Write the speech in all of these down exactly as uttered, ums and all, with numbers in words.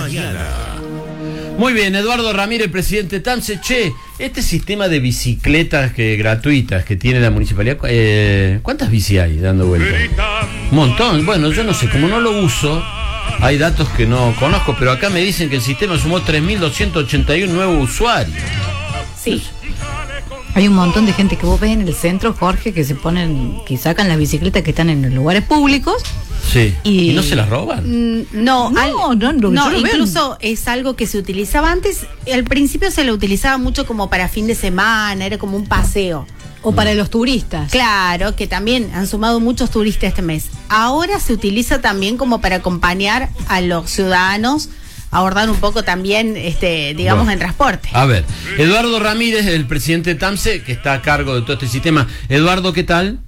mañana. Muy bien, Eduardo Ramírez, presidente TAMSE. Che, este sistema de bicicletas que gratuitas que tiene la municipalidad, eh, ¿cuántas bici hay dando vueltas? Un montón. Bueno, yo no sé, como no lo uso, hay datos que no conozco, pero acá me dicen que el sistema sumó tres mil doscientos ochenta y uno nuevos usuarios. Sí. Hay un montón de gente que vos ves en el centro, Jorge, que se ponen, que sacan las bicicletas que están en los lugares públicos. Sí. ¿Y, ¿Y no se las roban? No, No, al, no, no, no, no incluso es algo que se utilizaba antes. Al principio se lo utilizaba mucho como para fin de semana, era como un paseo. O para los turistas. Claro, que también han sumado muchos turistas este mes. Ahora se utiliza también como para acompañar a los ciudadanos a abordar un poco también, este, digamos, Bueno, en transporte. A ver, Eduardo Ramírez, el presidente de TAMSE, que está a cargo de todo este sistema. Eduardo, ¿qué tal?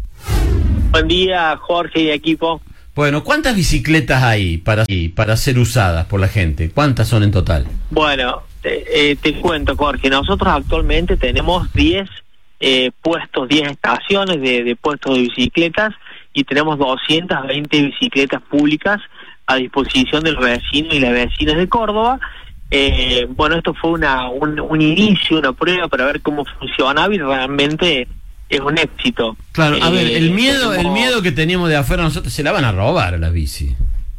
Buen día, Jorge y equipo. Bueno, ¿cuántas bicicletas hay para, para ser usadas por la gente? ¿Cuántas son en total? Bueno, te, eh, te cuento, Jorge, nosotros actualmente tenemos diez eh, puestos, diez estaciones de, de puestos de bicicletas y tenemos doscientas veinte bicicletas públicas a disposición de los vecinos y las vecinas de Córdoba. Eh, bueno, esto fue una un, un inicio, una prueba para ver cómo funcionaba y realmente es un éxito. Claro, a eh, ver, el miedo, tenemos... el miedo que teníamos de afuera nosotros, se la van a robar a la bici.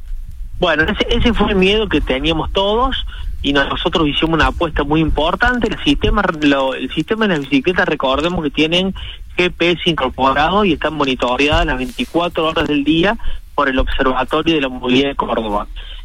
Bueno, ese, ese fue el miedo que teníamos todos y nosotros hicimos una apuesta muy importante. El sistema, lo, el sistema de las bicicletas, recordemos que tienen G P S incorporado y están monitoreadas las veinticuatro horas del día por el Observatorio de la Movilidad de Córdoba.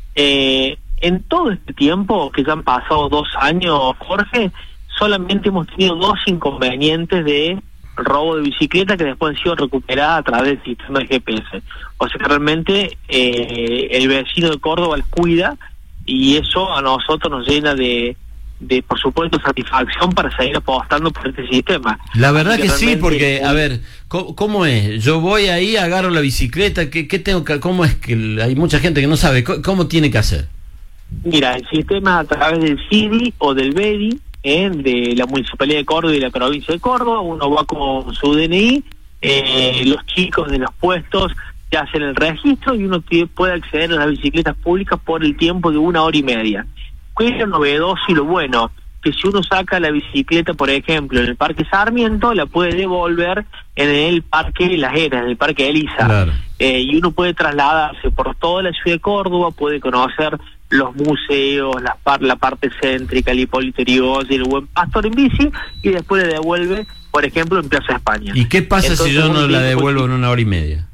Eh, en todo este tiempo, que ya han pasado dos años, Jorge, solamente hemos tenido dos inconvenientes de robo de bicicleta que después han sido recuperadas a través del sistema de G P S. O sea que realmente eh, el vecino de Córdoba les cuida y eso a nosotros nos llena de, de por supuesto, satisfacción para seguir apostando por este sistema. La verdad que, que sí, porque, un... a ver, ¿cómo, ¿cómo es? Yo voy ahí, agarro la bicicleta, ¿qué, qué tengo que, cómo es que hay mucha gente que no sabe? ¿Cómo, cómo tiene que hacer? Mira, el sistema a través del C I D I o del B E D I, eh, de la Municipalidad de Córdoba y la Provincia de Córdoba, uno va con su D N I, eh, los chicos de los puestos ya hacen el registro y uno tiene, puede acceder a las bicicletas públicas por el tiempo de una hora y media. ¿Qué es lo novedoso y lo bueno? Que si uno saca la bicicleta, por ejemplo, en el Parque Sarmiento, la puede devolver en el Parque Las Heras, en el Parque Elisa. Claro. Eh, y uno puede trasladarse por toda la ciudad de Córdoba, puede conocer los museos, la, par, la parte céntrica, el Hipólito Yrigoyen, el Buen Pastor en bici, y después le devuelve, por ejemplo, en Plaza España. ¿Y qué pasa Entonces, si yo no la devuelvo en una hora y media?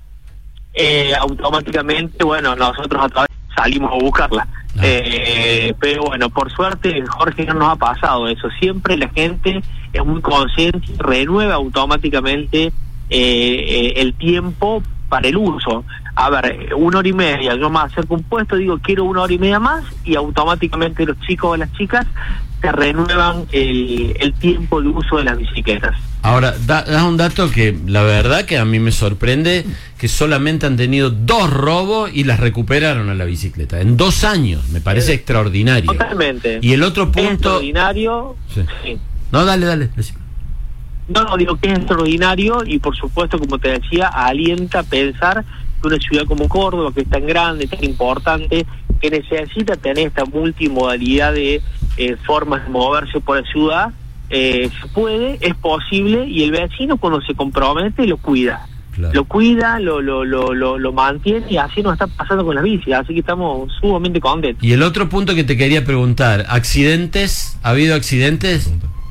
Eh, automáticamente, bueno, nosotros a través salimos a buscarla. Ah. Eh, pero bueno, por suerte, Jorge, no nos ha pasado eso. Siempre la gente es muy consciente y renueva automáticamente eh, eh, el tiempo para el uso. A ver, una hora y media, yo me acerco a un puesto, digo quiero una hora y media más y automáticamente los chicos o las chicas te renuevan el, el tiempo de uso de las bicicletas. Ahora, da, da un dato que la verdad que a mí me sorprende, que solamente han tenido dos robos y las recuperaron a la bicicleta. En dos años, me parece es, extraordinario. Totalmente. Y el otro punto... Es extraordinario. Sí. Sí. No, dale, dale. Decime. No, no, digo que es extraordinario y por supuesto, como te decía, alienta a pensar que una ciudad como Córdoba, que es tan grande, tan importante, que necesita tener esta multimodalidad de eh, formas de moverse por la ciudad, eh, se puede, es posible, y el vecino cuando se compromete lo cuida. Claro. Lo cuida, lo, lo, lo, lo, lo mantiene y así nos está pasando con las bicis, así que estamos sumamente contentos. Y el otro punto que te quería preguntar, ¿accidentes? ¿Ha habido accidentes?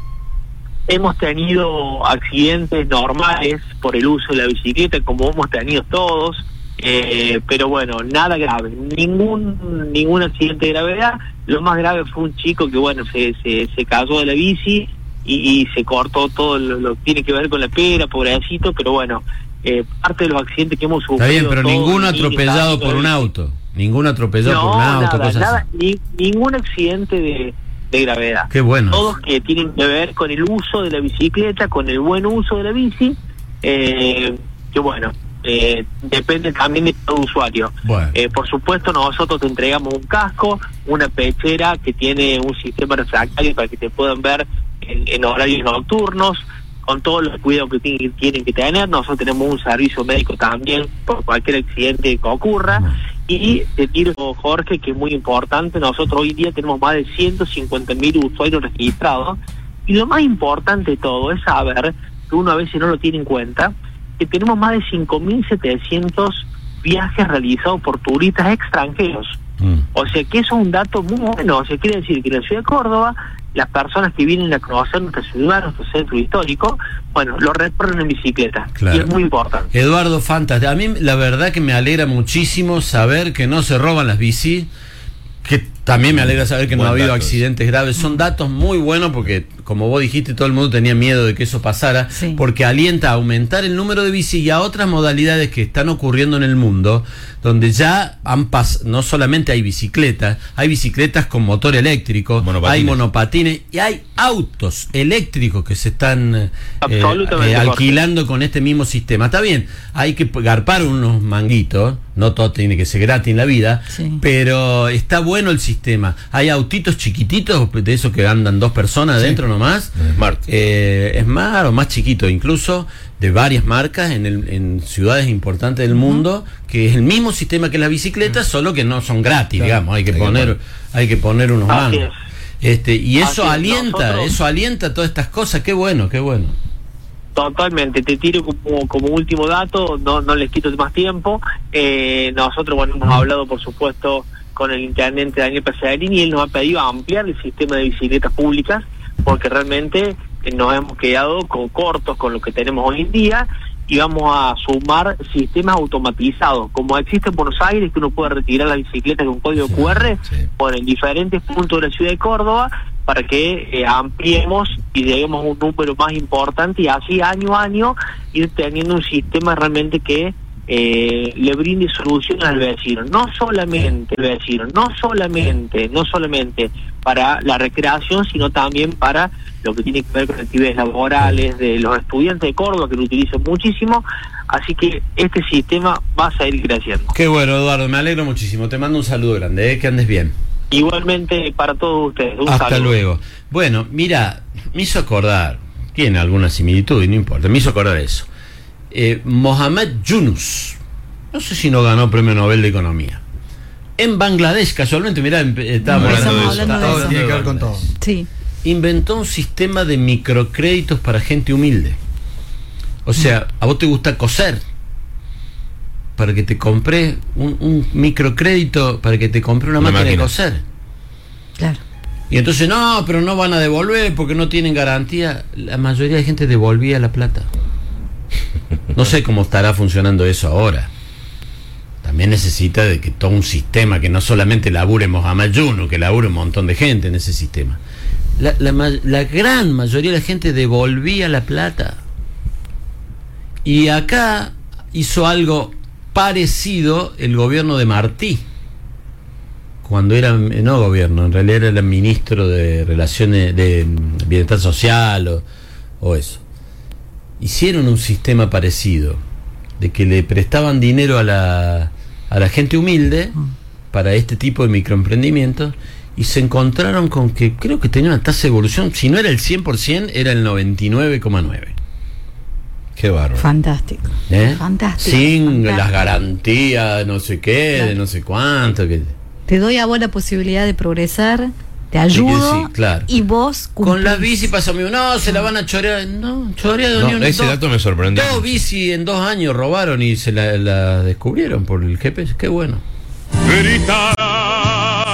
Hemos tenido accidentes normales por el uso de la bicicleta, como hemos tenido todos, eh, pero bueno, nada grave, ningún ningún accidente de gravedad. Lo más grave fue un chico que bueno se se, se cayó de la bici y, y se cortó todo lo, lo que tiene que ver con la pera, pobrecito, pero bueno, eh, parte de los accidentes que hemos sufrido. Está bien, pero todos, ninguno atropellado por un auto, ninguno atropellado no, por un auto, nada, cosas nada, así. Ni, ningún accidente de de gravedad. Qué bueno. Todos que tienen que ver con el uso de la bicicleta, con el buen uso de la bici, eh, que bueno, eh, depende también de todo usuario. Bueno. Eh, por supuesto, nosotros te entregamos un casco, una pechera que tiene un sistema refractario para que te puedan ver en, en horarios nocturnos, con todos los cuidados que tienen, tienen que tener. Nosotros tenemos un servicio médico también por cualquier accidente que ocurra. Y te tiro, Jorge, que es muy importante, nosotros hoy día tenemos más de ciento cincuenta mil usuarios registrados, y lo más importante de todo es saber, que uno a veces no lo tiene en cuenta, que tenemos más de cinco mil setecientos viajes realizados por turistas extranjeros. Mm. O sea que eso es un dato muy bueno. O sea, quiere decir que en la ciudad de Córdoba, las personas que vienen a conocer nuestra ciudad, nuestro centro histórico, bueno, lo recorren en bicicleta. Claro. Y es muy importante. Eduardo, fantástico. A mí la verdad que me alegra muchísimo saber que no se roban las bici, que también me alegra saber que Buen no ha habido datos. accidentes graves. Son datos muy buenos porque, como vos dijiste, todo el mundo tenía miedo de que eso pasara, sí. porque alienta a aumentar el número de bici y a otras modalidades que están ocurriendo en el mundo, donde ya han pas no solamente hay bicicletas, hay bicicletas con motor eléctrico, monopatines. hay monopatines y hay autos eléctricos que se están eh, eh, alquilando con este mismo sistema. Está bien, hay que garpar unos manguitos, no todo tiene que ser gratis en la vida, sí. pero está bueno el sistema. Hay autitos chiquititos, de esos que andan dos personas adentro, sí. nomás. Smart. Eh, Smart o más chiquito, incluso de varias marcas en, el, en ciudades importantes del uh-huh. mundo, que es el mismo sistema que las bicicletas, uh-huh. solo que no son gratis, claro. digamos. Hay que hay poner, que hay que poner unos Así mangos. Este, y eso Así alienta, nosotros... eso alienta todas estas cosas. Qué bueno, qué bueno. Totalmente, te tiro como, como último dato, no, no les quito más tiempo. Eh, nosotros, bueno, hemos uh-huh. hablado, por supuesto, con el intendente Daniel Pasarini, y él nos ha pedido ampliar el sistema de bicicletas públicas, porque realmente nos hemos quedado con, cortos con lo que tenemos hoy en día, y vamos a sumar sistemas automatizados, como existe en Buenos Aires, que uno puede retirar la bicicleta con código sí, cu erre, sí. por en diferentes puntos de la ciudad de Córdoba, para que eh, ampliemos y lleguemos a un número más importante, y así año a año ir teniendo un sistema realmente que Eh, le brinde soluciones al vecino, no solamente el vecino, no solamente, no solamente para la recreación, sino también para lo que tiene que ver con actividades laborales de los estudiantes de Córdoba, que lo utilizan muchísimo, así que este sistema va a seguir creciendo. Qué bueno, Eduardo, me alegro muchísimo, te mando un saludo grande, ¿eh? Que andes bien. Igualmente para todos ustedes, un hasta saludo. Luego. Bueno, mira, me hizo acordar, tiene alguna similitud y no importa, me hizo acordar eso. Eh, Mohamed Yunus, no sé si no ganó premio Nobel de Economía. En Bangladesh, casualmente, mirá, estábamos no, hablando de eso. Hablando de eso. Tiene que ver con todo. Sí. Inventó un sistema de microcréditos para gente humilde. O sea, a vos te gusta coser, para que te compre un, un microcrédito para que te compre una, una máquina, máquina de coser. Claro. Y entonces, no, pero no van a devolver porque no tienen garantía. La mayoría de gente devolvía la plata. No sé cómo estará funcionando eso ahora. También necesita de que todo un sistema, que no solamente labure Mohamed Yunus, que labure un montón de gente en ese sistema. La, la, la gran mayoría de la gente devolvía la plata. Y acá hizo algo parecido el gobierno de Martí, cuando era, no gobierno, en realidad era el ministro de Relaciones de Bienestar Social o, o eso. Hicieron un sistema parecido, de que le prestaban dinero a la, a la gente humilde para este tipo de microemprendimientos, y se encontraron con que creo que tenía una tasa de evolución, si no era el cien por ciento, era el noventa y nueve coma nueve. Qué bárbaro. Fantástico. ¿Eh? Fantástico. Sin fantástico. las garantías, no sé qué, claro. de no sé cuánto. Que... Te doy a vos la posibilidad de progresar, te ayudo, sí, claro. y vos cumplís. Con las bici pasa mío, no, se la van a chorear. No, chorear de no, unión. ese dos, dato me sorprendió. Dos bici en dos años robaron y se la, la descubrieron por el G P S. Qué bueno. Gritar